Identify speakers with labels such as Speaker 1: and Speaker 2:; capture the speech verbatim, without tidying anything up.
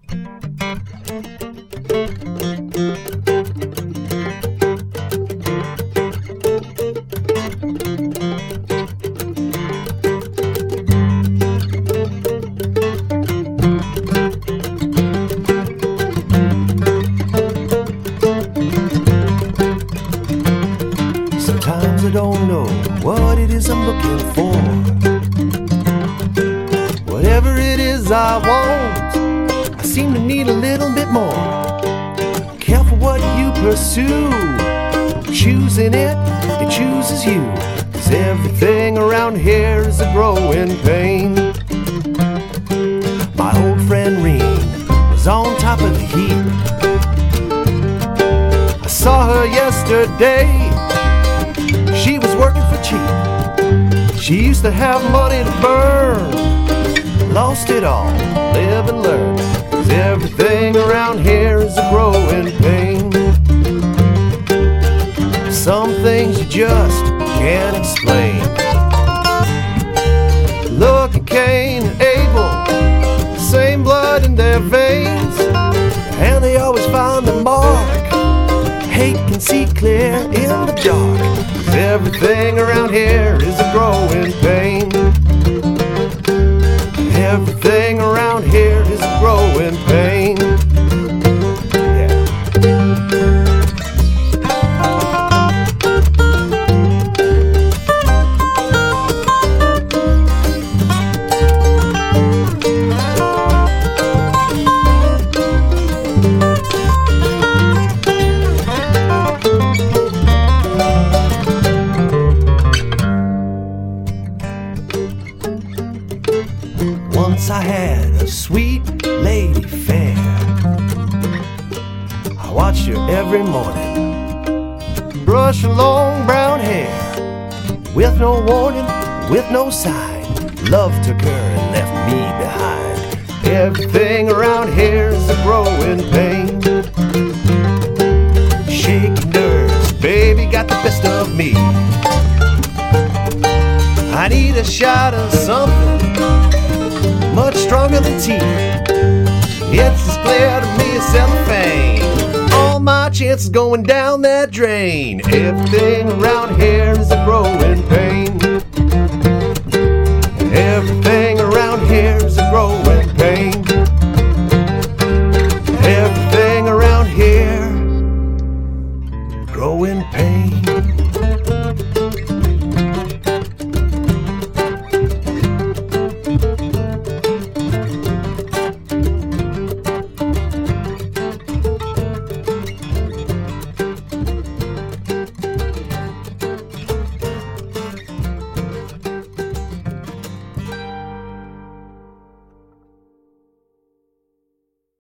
Speaker 1: Sometimes I don't know what it is I'm looking for. Whatever it is I want, I seem to need a little bit more. Careful what you pursue, choosing it, it chooses you. 'Cause everything around here is a growing pain. My old friend Reen was on top of the heap. I saw her yesterday, she was working for cheap. She used to have money to burn, lost it all, live and learn. 'Cause everything around here is a growing pain. Some things you just can't explain. Look at Cain and Abel, same blood in their veins, and they always find the mark. Hate can see clear in the dark. 'Cause everything around here is a growing pain. Everything around here is a growing pain. Yeah. Once I had a sweet lady fair. I watched her every morning, brush her long brown hair. With no warning, with no sign, love took her and left me behind. Everything around here is a growing pain. Shaky nerves, baby, got the best of me. I need a shot of something much stronger than tea. It's as clear to me as cellophane. All my chances going down that drain. Everything around here is a growing pain.